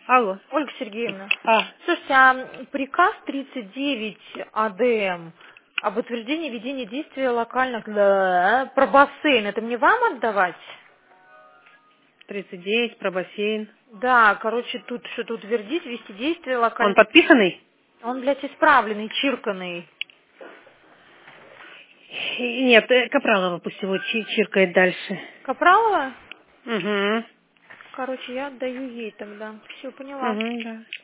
Алло. Ольга Сергеевна, А, слушайте, а приказ 39 АДМ об утверждении ведения действия локальных про бассейн, это мне вам отдавать? 39, про бассейн. Да, короче, тут что-то утвердить, вести действия Он локальных. подписанный? Он, блядь, исправленный, чирканный. Нет, Капралова пусть его чиркает дальше. Капралова? Угу. Короче, я отдаю ей тогда. Все, поняла. Угу, да.